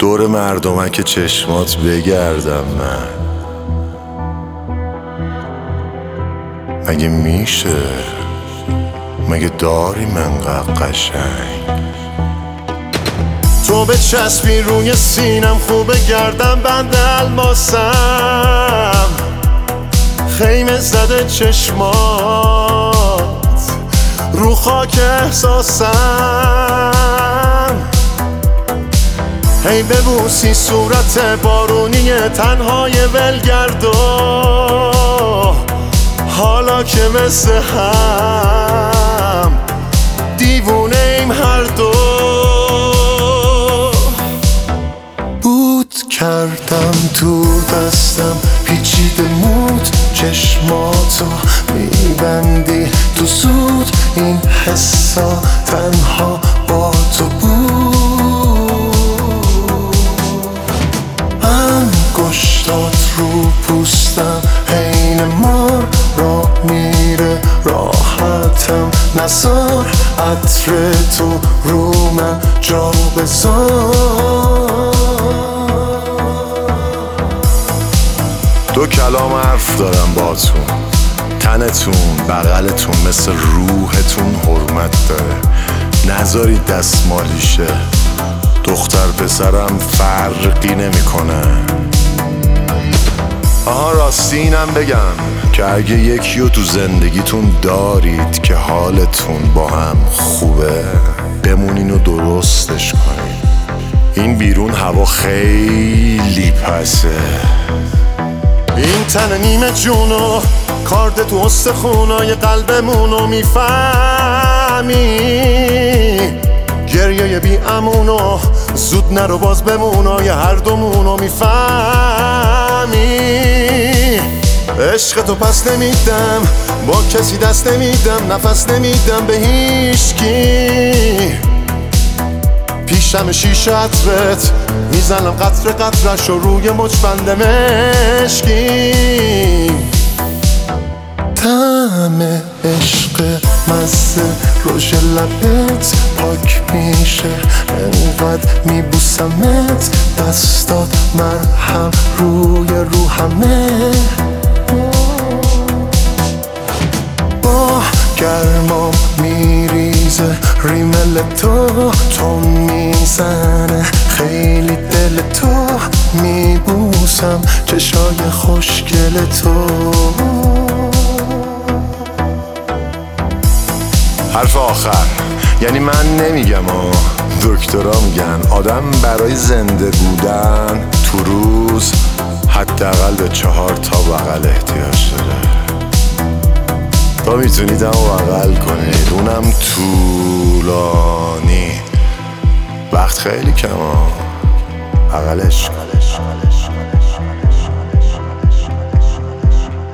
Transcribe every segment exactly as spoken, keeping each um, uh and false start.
دور مردمک چشمات بگردم من. مگه میشه؟ مگه داری منقدر قشنگ؟ تو به چسبی روی سینم خوبه گردم بند الماسم، خیمه زده چشمات رو خاک احساسم. هی ببوسی صورت بارونی تنهای ولگردو، حالا که مثل هم دیوونه ایم هر دو. بود کردم تو دستم پیچیده مود، چشماتو میبندی تو زود، این حسا تنها با تو بود. انگشتات رو پوستم حین مار را میره راحتم، نزار عطر تو رو من جا بذار. دو کلام حرف دارم باتون، تنتون بغلتون مثل روحتون حرمت داره، نذارید دستمالیشه. دختر پسرم فرقی نمیکنه. آها راستی اینم بگم که اگه یکیو تو زندگیتون دارید که حالتون با هم خوبه، بمونین و درستش کنین. این بیرون هوا خیلی پسه. این تن نیمه جونو کارد تو استخونای قلبمونو میفهمی، گریه بی امونو زود نرو باز بمونای هر دومونو میفهمی. عشق تو پس نمیدم، با کسی دست نمیدم، نفس نمیدم به هیچکی. پیشم شیشه عطرت میزنم قطره قطرش و روی مچبند مشکی. طعم عشق مزه روش لبت پاک میشه، انقدر میبوسمت دستات مرهم روی روحمه. با گرمام میریزه ریمل تو، تون میزنه خیلی دل تو، میبوسم چشای خوشگل تو. حرف آخر یعنی من نمیگم ها، دکترها میگن آدم برای زنده بودن تو روز حداقل به چهار تا بغل احتیاج داره. تا میتونید هم بغل کنید، اونم طولانی. وقت خیلی کم ها، بغلش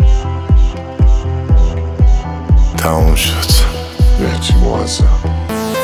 تموم شد. بهتی موازم